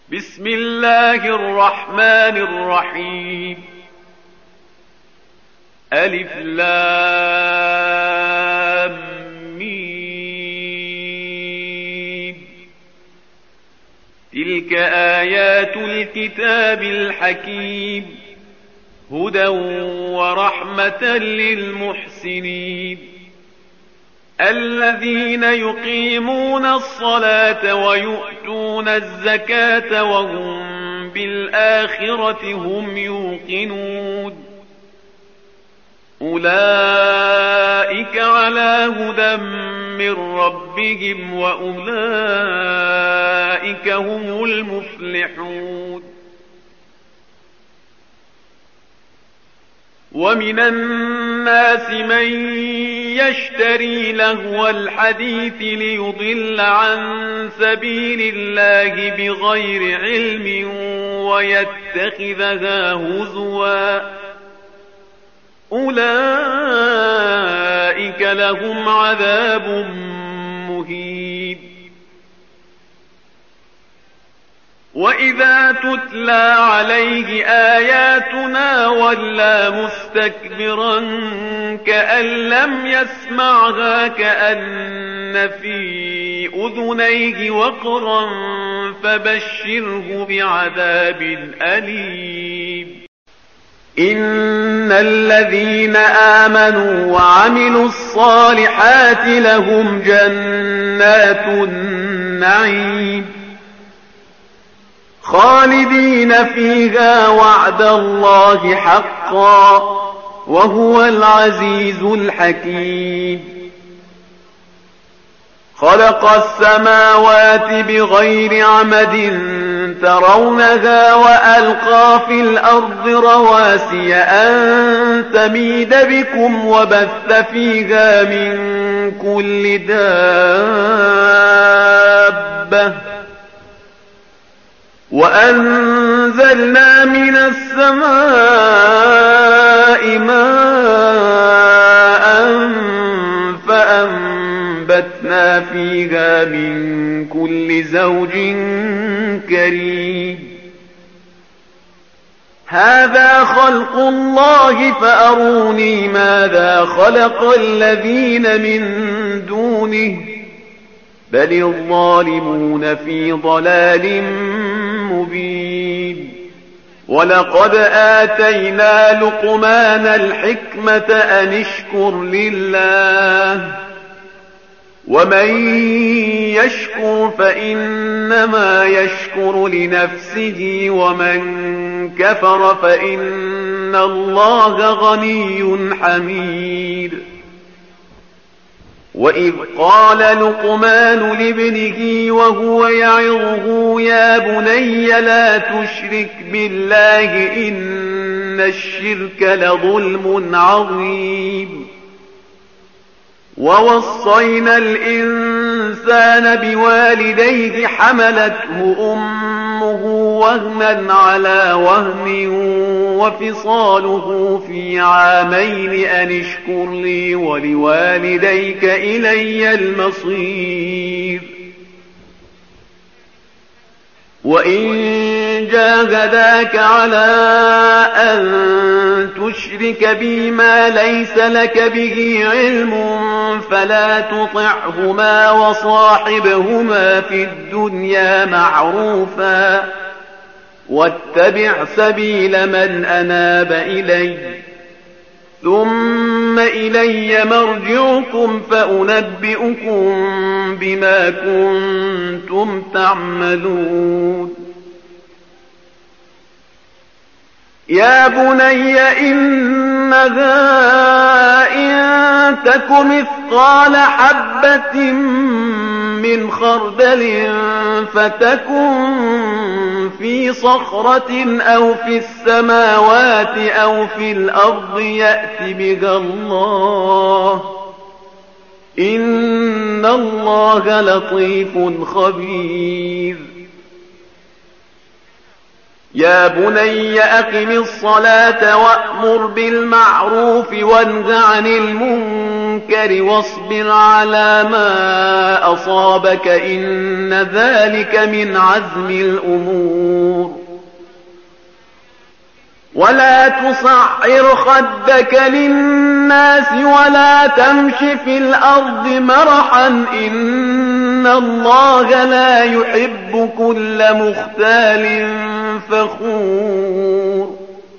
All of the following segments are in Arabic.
بسم الله الرحمن الرحيم. ألف لام ميم. تلك آيات الكتاب الحكيم، هدى ورحمة للمحسنين، الذين يقيمون الصلاة ويؤتون الزكاة وهم بالآخرة هم يوقنون. أولئك على هدى من ربهم وأولئك هم المفلحون. ومن الناس من يشتري لهو الحديث ليضل عن سبيل الله بغير علم ويتخذها هزوا، أولئك لهم عذاب مهين. وإذا تتلى عليه آياتنا ولى مستكبرا كأن لم يسمعها كأن في أذنيه وقرا فبشره بعذاب أليم. إن الذين آمنوا وعملوا الصالحات لهم جنات النعيم خالدين فيها وعد الله حقا وهو العزيز الحكيم. خلق السماوات بغير عمد ترونها وألقى في الأرض رواسي أن تميد بكم وبث فيها من كل دابة وأنزلنا من السماء ماء فأنبتنا فيها من كل زوج كريم. هذا خلق الله فأروني ماذا خلق الذين من دونه بل الظالمون في ضلال مبين. ولقد آتينا لقمان الحكمة أن اشكر لله ومن يشكر فإنما يشكر لنفسه ومن كفر فإن الله غني حميد. وإذ قال لقمان لابنه وهو يعظه يا بني لا تشرك بالله إن الشرك لظلم عظيم. ووصينا الإنسان بوالديه حملته أمه وهنا على وهن وفصاله في عامين أن اشكر لي ولوالديك إلي المصير. وإن جاهداك على أن تشرك بي ما ليس لك به علم فلا تطعهما وصاحبهما في الدنيا معروفا واتبع سبيل من أناب إلي ثم إلي مرجعكم فأنبئكم بما كنتم تعملون. يا بني إنها إن تك مثقال حبة من خردل فتكن في صخرة أو في السماوات أو في الأرض يأت بها الله إن الله لطيف خبير. يا بني أقم الصلاة وأمر بالمعروف وانه عن المنكر المنكر واصبر على ما أصابك إن ذلك من عزم الأمور ولا تصعر خدك للناس ولا تمش في الأرض مرحا إن الله لا يحب كل مختال فخور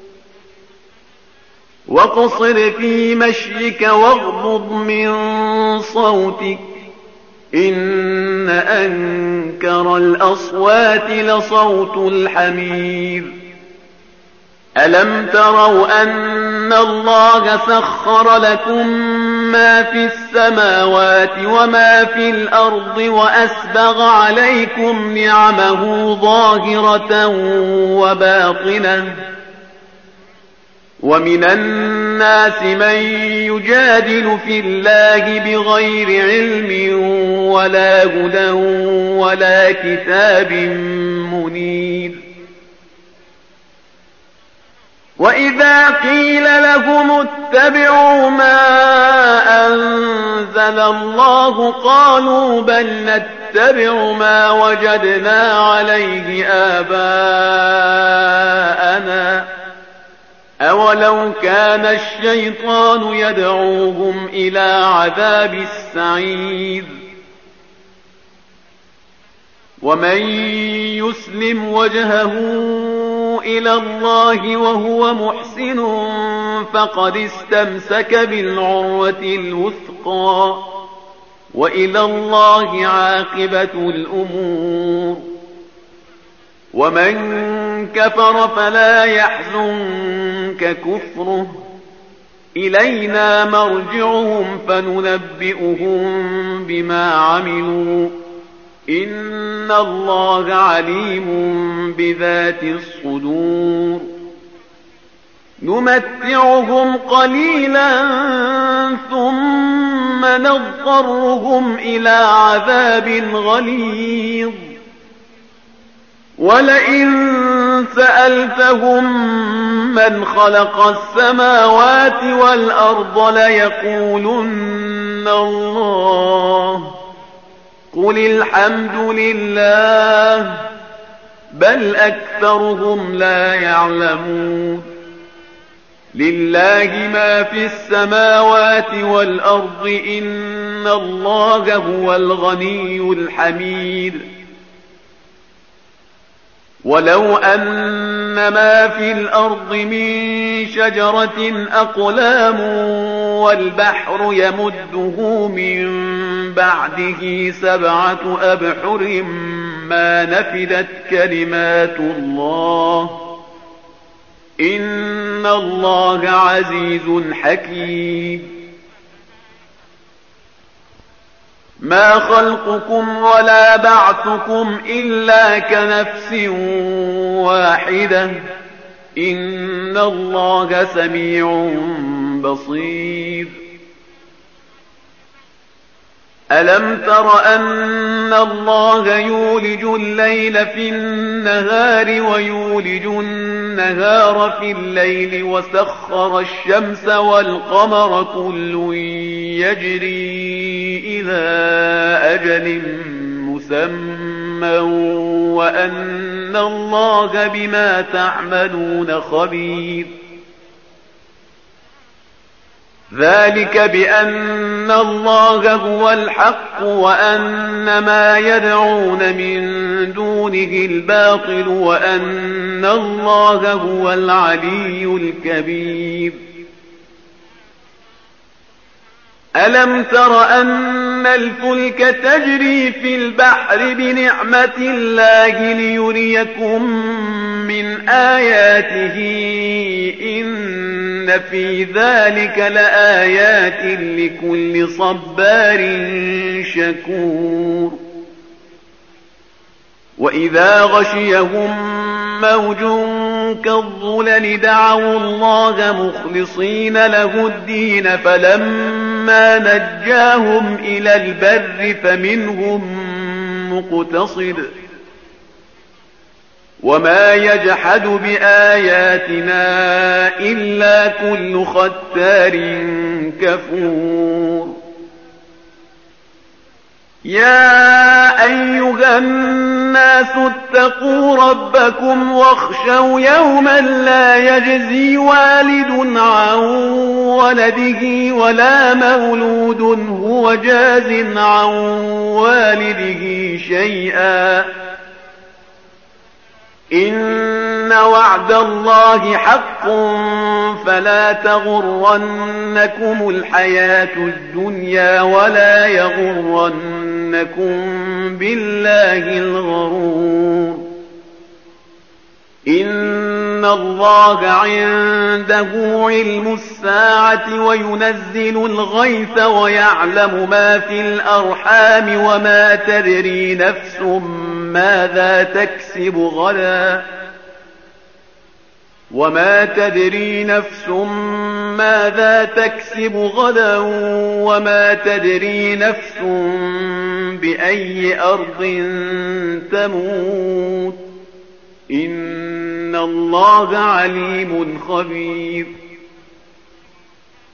واقصر في مشيك واغضض من صوتك إن أنكر الأصوات لصوت الحمير ألم تروا أن الله سخر لكم ما في السماوات وما في الأرض وأسبغ عليكم نعمه ظاهرة وباطنة ومن الناس من يجادل في الله بغير علم ولا هدى ولا كتاب منير وإذا قيل لهم اتبعوا ما أنزل الله قالوا بل نتبع ما وجدنا عليه آباءنا أولو كان الشيطان يدعوهم إلى عذاب السعير ومن يسلم وجهه إلى الله وهو محسن فقد استمسك بالعروة الوثقى وإلى الله عاقبة الأمور ومن كفر فلا يحزنك كفره إلينا مرجعهم فننبئهم بما عملوا إن الله عليم بذات الصدور نمتعهم قليلا ثم نضطرهم إلى عذاب غليظ ولئن سألتهم من خلق السماوات والأرض ليقولن الله قل الحمد لله بل أكثرهم لا يعلمون لله ما في السماوات والأرض إن الله هو الغني الحميد ولو أن ما في الأرض من شجرة أقلام والبحر يمده من بعده 7 أبحر ما نفدت كلمات الله إن الله عزيز حكيم ما خلقكم ولا بعثكم إلا كنفس واحدة إن الله سميع بصير ألم تر أن الله يولج الليل في النهار ويولج النهار في الليل وسخر الشمس والقمر كل يجري إلى أجل مسمى وأن الله بما تعملون خبير ذلك بأن الله هو الحق وأن ما يدعون من دونه الباطل وأن الله هو العلي الكبير ألم تر أن الفلك تجري في البحر بنعمة الله ليريكم من آياته إن في ذلك لآيات لكل صبار شكور وإذا غشيهم موج كالظلل دعوا الله مخلصين له الدين فلما نجاهم إلى البر فمنهم مقتصد وما يجحد بآياتنا إلا كل ختار كفور يا أيها الناس اتقوا ربكم واخشوا يوما لا يجزي والد عن ولده ولا مولود هو جاز عن والده شيئا إن وعد الله حق فلا تغرنكم الحياة الدنيا ولا يغرنكم بالله الغرور إن الله عنده علم الساعة وينزل الغيث ويعلم ما في الأرحام وما تدري نفس ماذا تكسب غدا وما تدري نفس ماذا تكسب غدا وما تدري نفس بأي أرض تموت إن الله عليم خبير